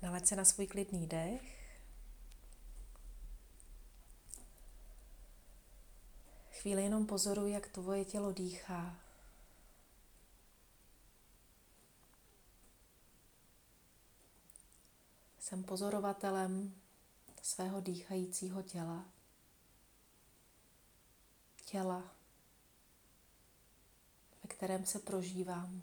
Nalaď se na svůj klidný dech. Chvíli jenom pozoruj, jak tvoje tělo dýchá. Jsem pozorovatelem svého dýchajícího těla. Těla, ve kterém se prožívám.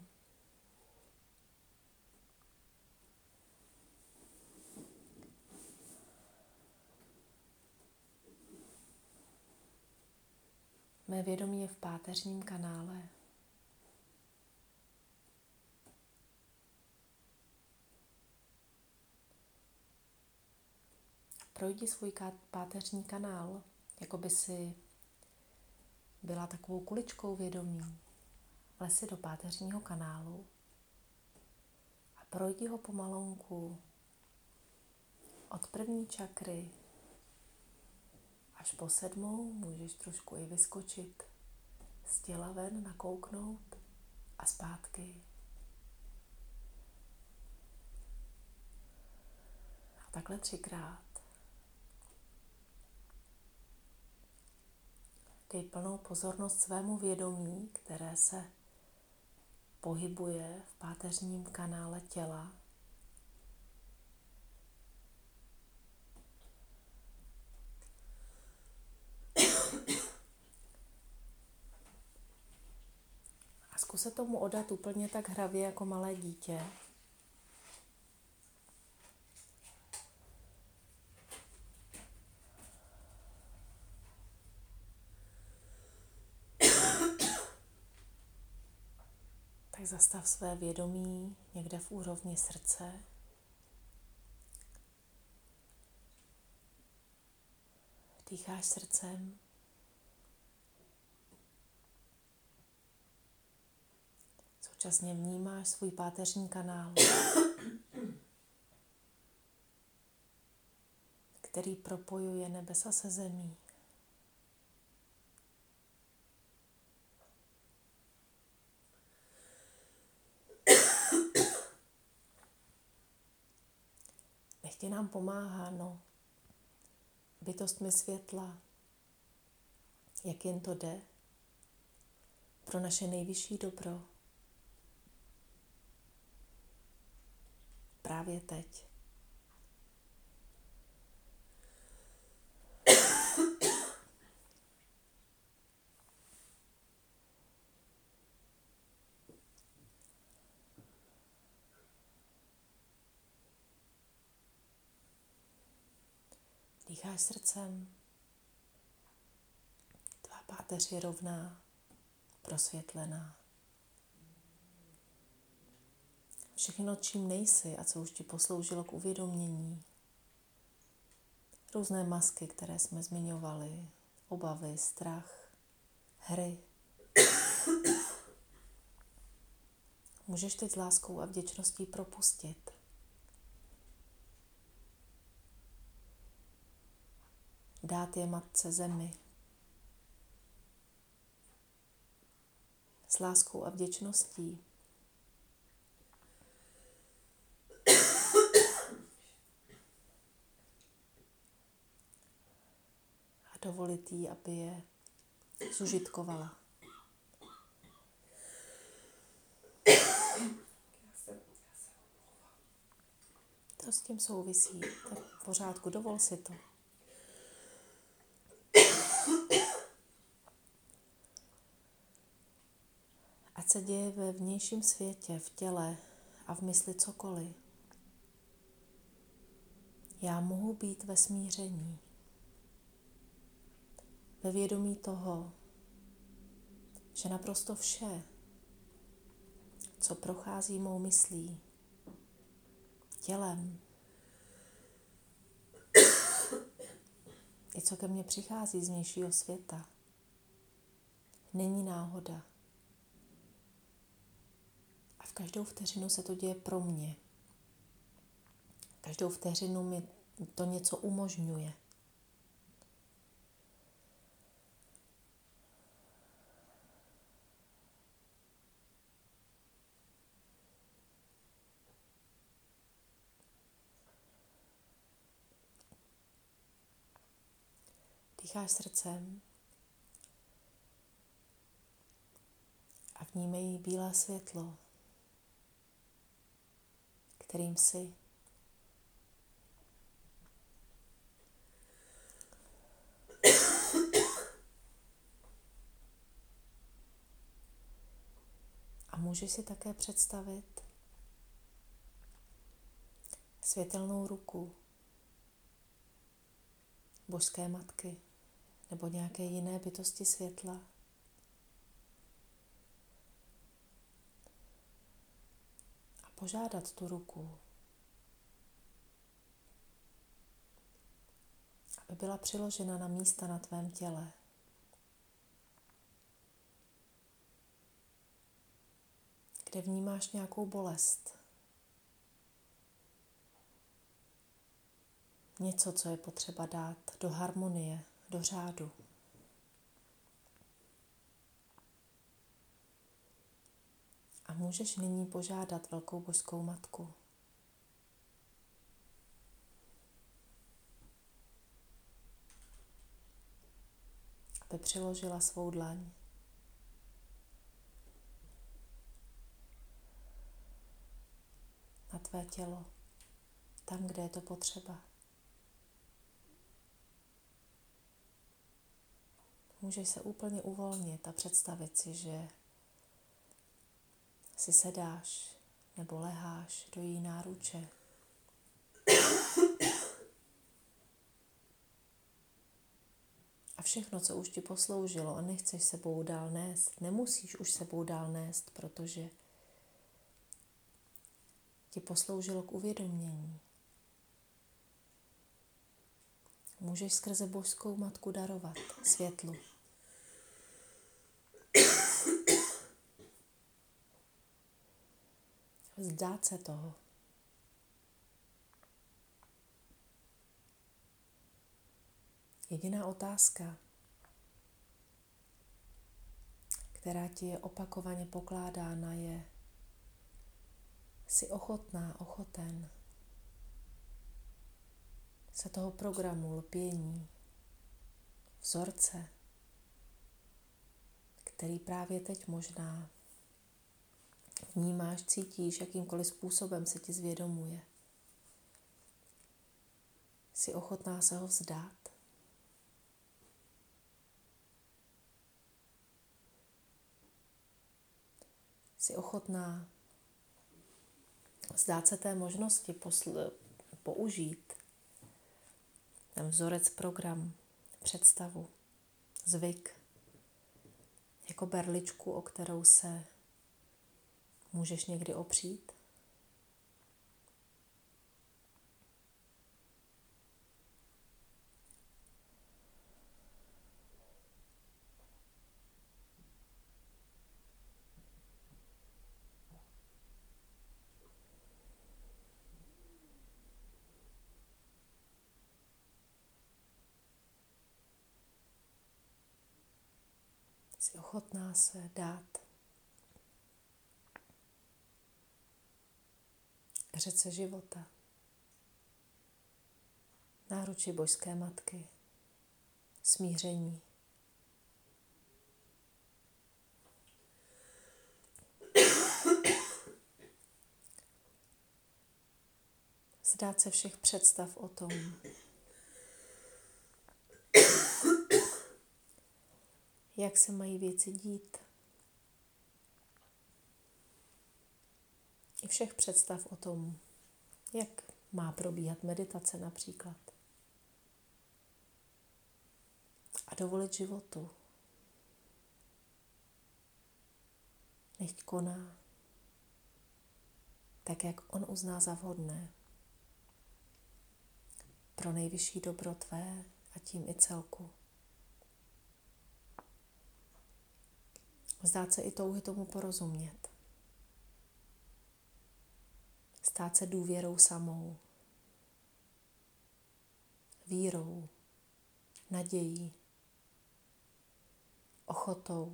Mé vědomí je v páteřním kanále. Projdi svůj páteřní kanál, jako by si byla takovou kuličkou vědomí. Vlez si do páteřního kanálu a projdi ho pomalonku od první čakry až po 7. Můžeš trošku i vyskočit z těla ven, nakouknout a zpátky. A takhle 3krát. Dej plnou pozornost svému vědomí, které se pohybuje v páteřním kanále těla. A zkus se tomu oddat úplně tak hravě jako malé dítě. Tak zastav své vědomí někde v úrovni srdce. Dýcháš srdcem. Současně vnímáš svůj páteřní kanál, který propojuje nebesa se zemí. Nechť nám pomáhá, bytostmi světla, jak jen to jde, pro naše nejvyšší dobro. Právě teď. Dýcháš srdcem. Tvá páteř je rovná, prosvětlená. Všechno, čím nejsi a co už ti posloužilo k uvědomění. Různé masky, které jsme zmiňovali, obavy, strach, hry. Můžeš teď s láskou a vděčností propustit. Dát je Matce Zemi. S láskou a vděčností a dovolit jí, aby je zužitkovala. To s tím souvisí. To je v pořádku, dovol si to. Ať se děje ve vnějším světě, v těle a v mysli cokoliv. Já mohu být ve smíření. Ve vědomí toho, že naprosto vše, co prochází mou myslí, tělem, i co ke mně přichází z vnějšího světa, není náhoda. A v každou vteřinu se to děje pro mě. Každou vteřinu mi to něco umožňuje. dýcháš srdcem a vnímej bílé světlo, kterým jsi. A můžeš si také představit světelnou ruku Božské matky nebo nějaké jiné bytosti světla. A požádat tu ruku, aby byla přiložena na místa na tvém těle. Kde vnímáš nějakou bolest. Něco, co je potřeba dát do harmonie, do řádu. A můžeš nyní požádat Velkou Božskou Matku, aby přiložila svou dlaň na tvé tělo, tam, kde je to potřeba. Můžeš se úplně uvolnit a představit si, že si sedáš nebo leháš do její náruče. A všechno, co už ti posloužilo a nechceš sebou dál nést, nemusíš už sebou dál nést, protože ti posloužilo k uvědomění. Můžeš skrze Božskou Matku darovat světlu. Vzdát se toho. Jediná otázka, která ti je opakovaně pokládána, je: jsi ochotná, ochoten se toho programu lpění, vzorce, který právě teď možná vnímáš, cítíš, jakýmkoliv způsobem se ti zvědomuje. Jsi ochotná se ho vzdát? Jsi ochotná vzdát se té možnosti použít ten vzorec, program, představu, zvyk, jako berličku, o kterou se můžeš někdy opřít? Jsi ochotná se dát řece života, náruči Božské Matky, smíření. Vzdát se všech představ o tom, jak se mají věci dít. I všech představ o tom, jak má probíhat meditace například. A dovolit životu. Nechť koná tak, jak on uzná za vhodné. Pro nejvyšší dobro tvé a tím i celku. Vzdát se i touhy tomu porozumět. Stát se důvěrou samou. Vírou, nadějí, ochotou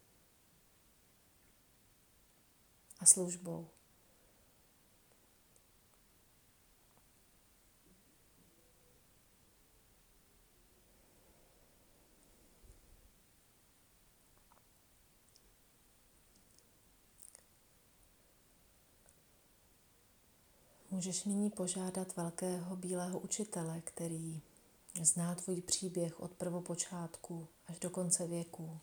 a službou. Můžeš nyní požádat velkého bílého učitele, který zná tvůj příběh od prvopočátku až do konce věku,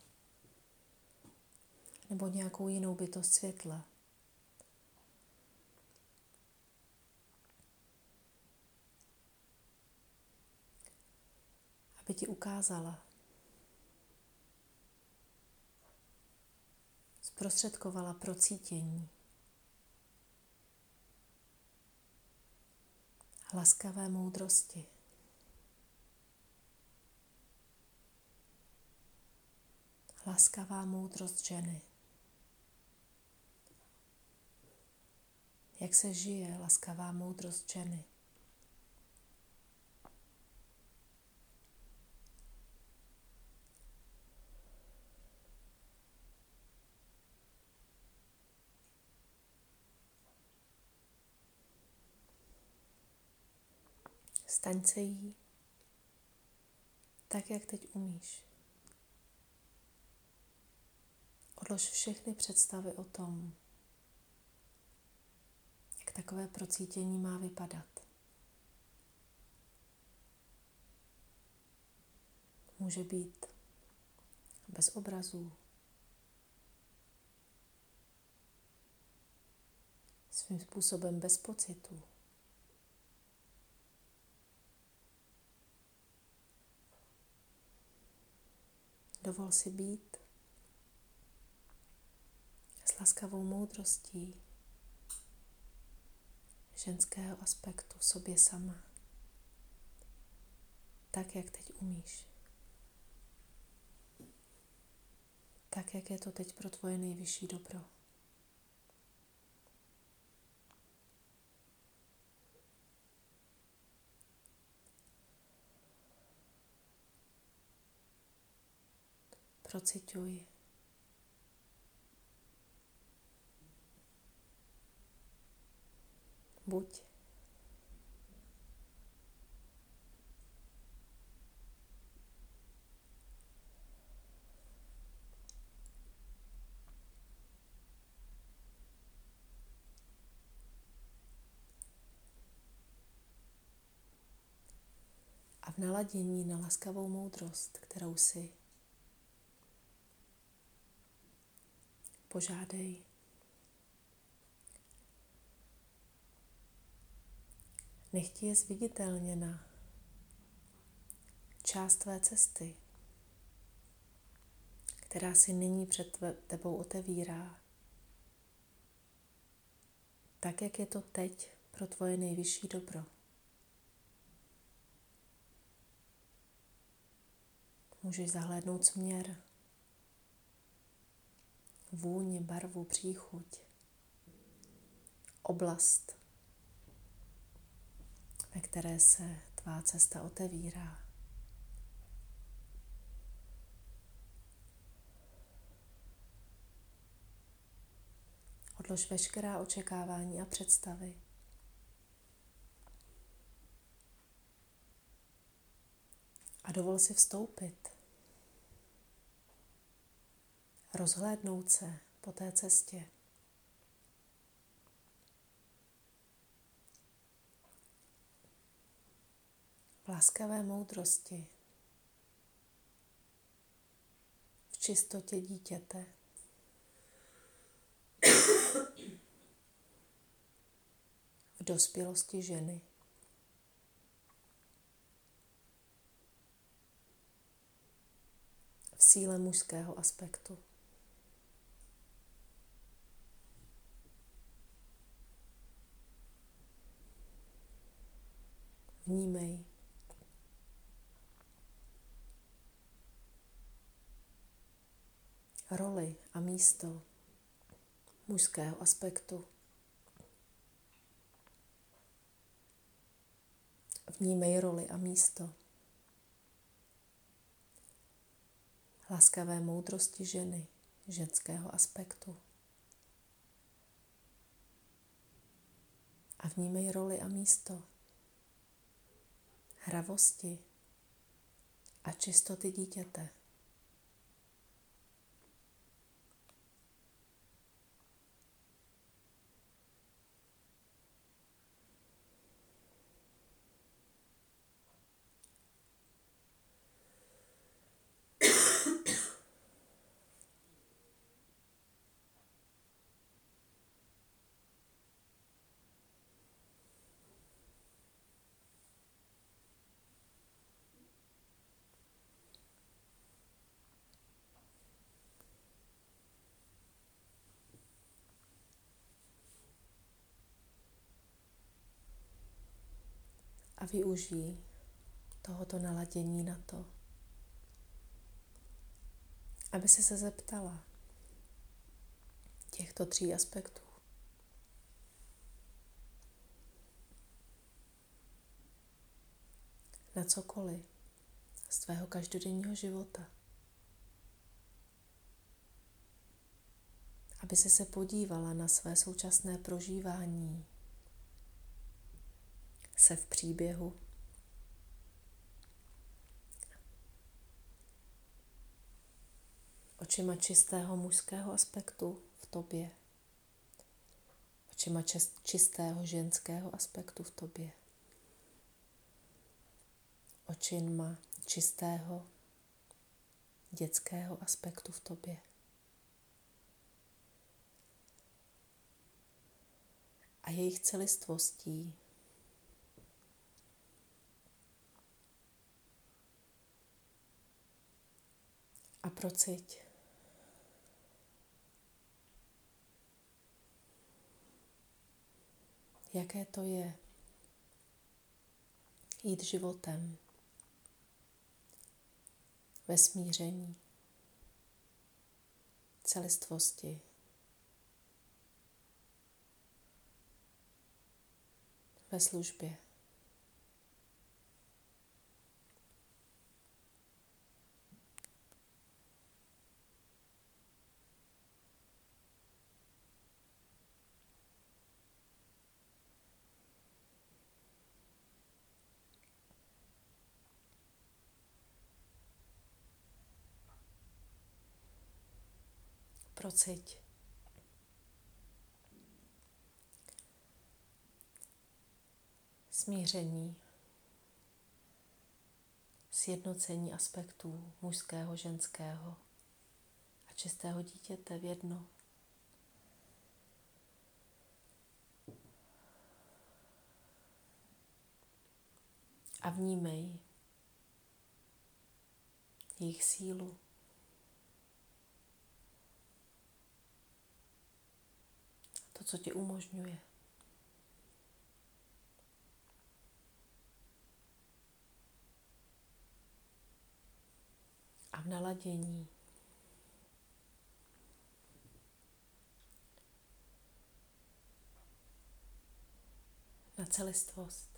nebo nějakou jinou bytost světla, aby ti ukázala, zprostředkovala procítění, laskavé moudrosti, laskavá moudrost ženy. Jak se žije laskavá moudrost ženy? Staň se jí tak, jak teď umíš. Odlož všechny představy o tom, jak takové procítění má vypadat. Může být bez obrazů, svým způsobem bez pocitu. Dovol si být s laskavou moudrostí ženského aspektu v sobě sama, tak, jak teď umíš. Tak, jak je to teď pro tvoje nejvyšší dobro. Procituj. Buď. A v naladění na laskavou moudrost, kterou si požádej. Nech ti je zviditelněna část tvé cesty, která si nyní před tebou otevírá. Tak, jak je to teď pro tvoje nejvyšší dobro. Můžeš zahlédnout směr, vůni, barvu, příchuť, oblast, ve které se tvá cesta otevírá. Odlož veškerá očekávání a představy. A dovol si vstoupit. Rozhlédnout se po té cestě. V laskavé moudrosti. V čistotě dítěte. V dospělosti ženy. V síle mužského aspektu. Vnímej. Roli a místo mužského aspektu. Vnímej roli a místo laskavé moudrosti ženy, ženského aspektu. A vnímej roli a místo hravosti a čistoty dítěte. A využij tohoto naladění na to, aby se zeptala těchto 3 aspektů. Na cokoliv z tvého každodenního života. Aby se podívala na své současné prožívání se v příběhu. Očima čistého mužského aspektu v tobě. Očima čistého ženského aspektu v tobě. Očima čistého dětského aspektu v tobě. A jejich celistvostí. A procit, jaké to je jít životem ve smíření, celistvosti, ve službě. Prociť. Smíření, sjednocení aspektů mužského, ženského a čistého dítěte v jedno. A vnímej jejich sílu. To, co ti umožňuje. A v naladění na celistvost.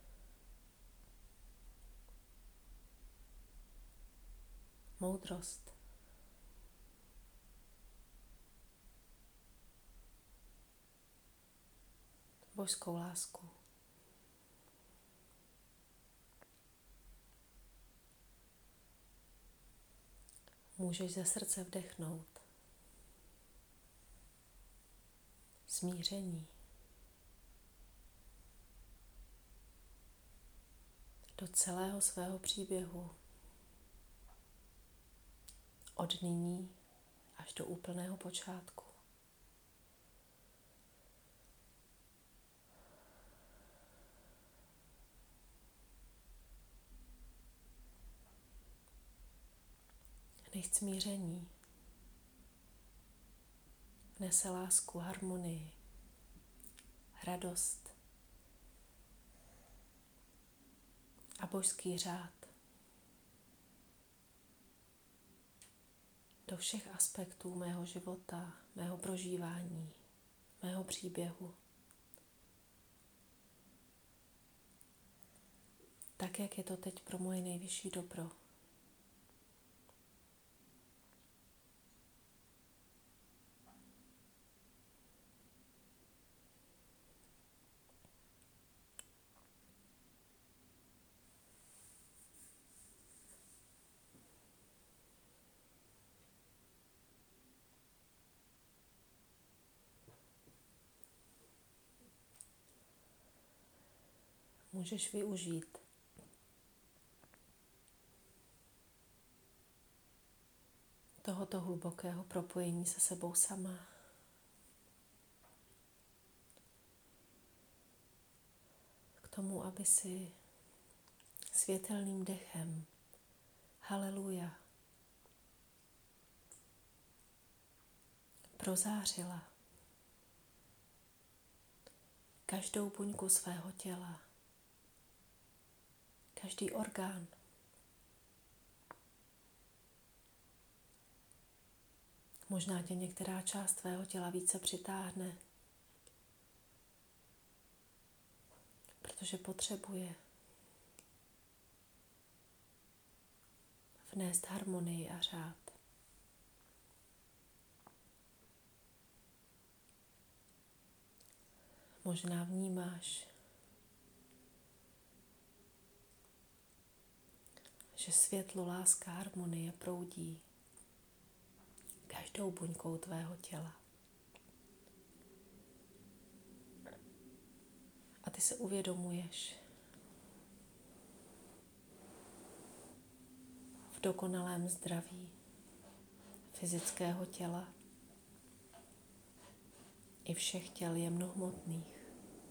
Moudrost. Božskou lásku. Můžeš ze srdce vdechnout smíření do celého svého příběhu. Od nyní až do úplného počátku. Nechť smíření nese lásku, harmonii, radost a božský řád do všech aspektů mého života, mého prožívání, mého příběhu. Tak, jak je to teď pro moje nejvyšší dobro. Můžeš využít tohoto hlubokého propojení se sebou sama. K tomu, aby si světelným dechem haleluja prozářila každou buňku svého těla každý orgán. Možná tě některá část tvého těla více přitáhne, protože potřebuje vnést harmonii a řád. Možná vnímáš, že světlo, láska, harmonie proudí každou buňkou tvého těla. A ty se uvědomuješ v dokonalém zdraví fyzického těla i všech těl jemnohmotných.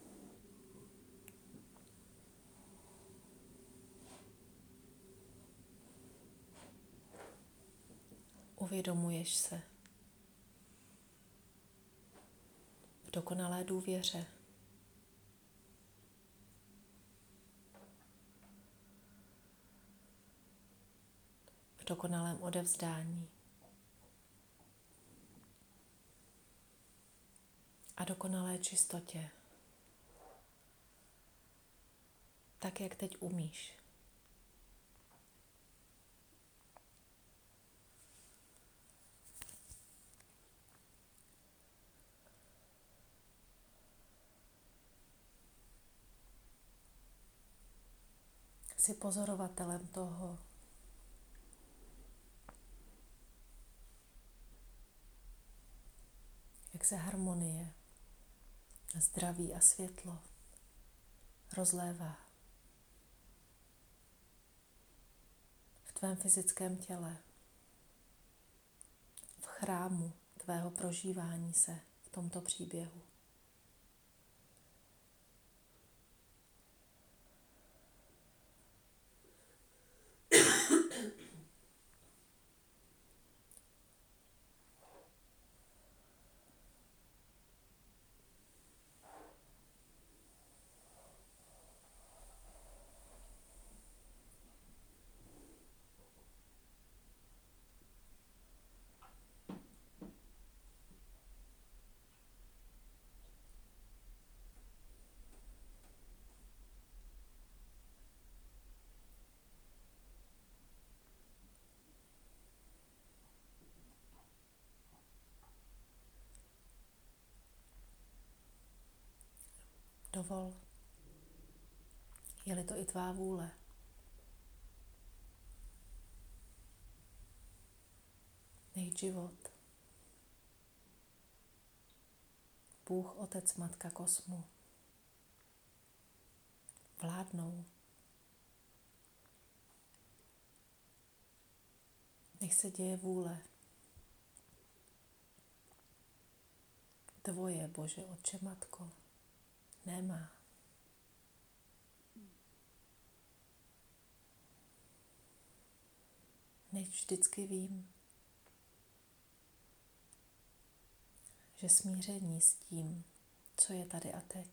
Uvědomuješ se v dokonalé důvěře, v dokonalém odevzdání a dokonalé čistotě, tak jak teď umíš. Jsi pozorovatelem toho, jak se harmonie, zdraví a světlo rozlévá v tvém fyzickém těle, v chrámu tvého prožívání se v tomto příběhu. Dovol, je-li to i tvá vůle, nech život, Bůh, Otec, Matka Kosmu vládnou. Nech se děje vůle tvoje, Bože, Otče, Matko, nemá. Nech vždycky vím, že smíření s tím, co je tady a teď,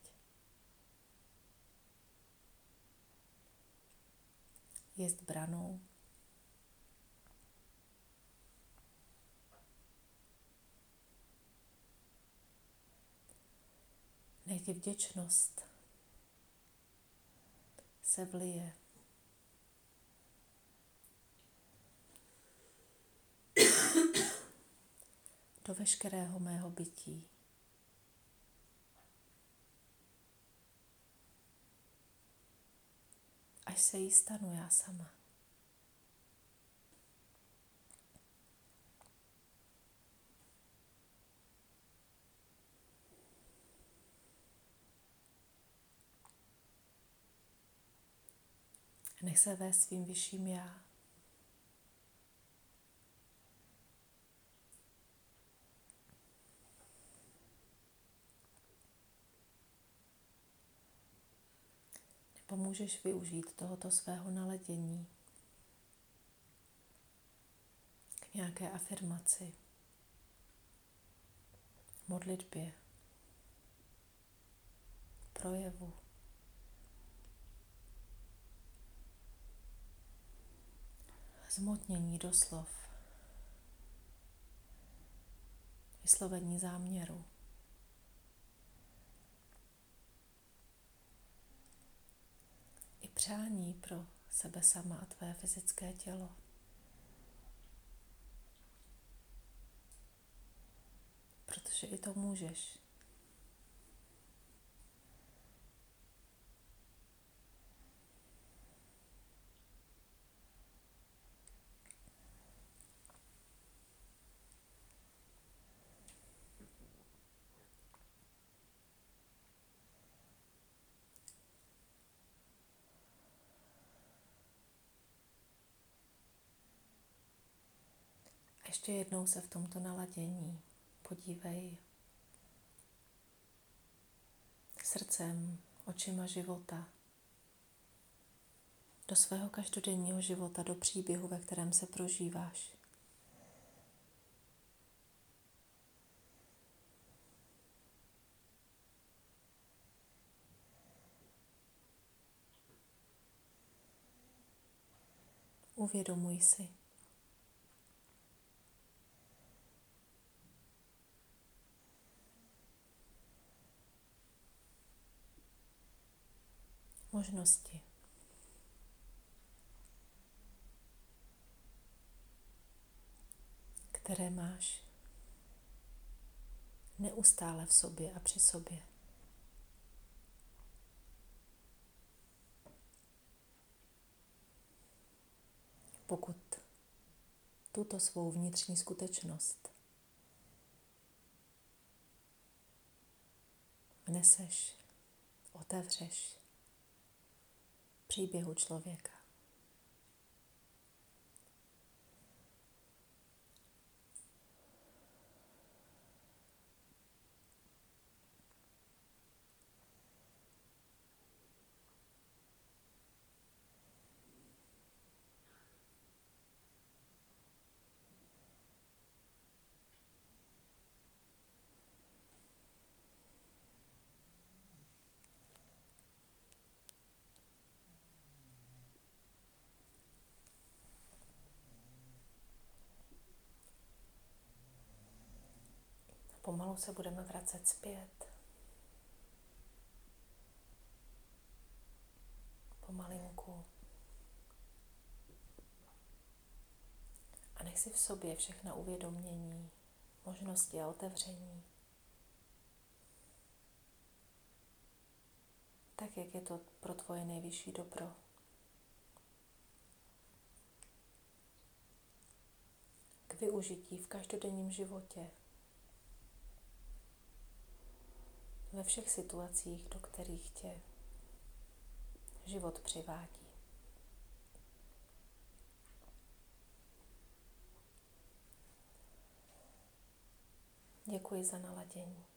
jest branou nech ti vděčnost se vlije do veškerého mého bytí. Až se jí stanu já sama. Nech se vést svým vyšším já. Nebo můžeš využít tohoto svého naladění k nějaké afirmaci, modlitbě, projevu. Zmotnění doslov. Vyslovení záměru. I přání pro sebe sama a tvé fyzické tělo. Protože i to můžeš. Ještě jednou se v tomto naladění podívej srdcem, očima života do svého každodenního života, do příběhu, ve kterém se prožíváš. Uvědomuj si. Možnosti. Které máš neustále v sobě a při sobě. Pokud tuto svou vnitřní skutečnost vneseš, otevřeš příběhu člověka. Pomalu se budeme vracet zpět. Pomalinku. A nech si v sobě všechna uvědomění, možnosti a otevření. Tak, jak je to pro tvoje nejvyšší dobro. K využití v každodenním životě. Ve všech situacích, do kterých tě život přivádí. Děkuji za naladění.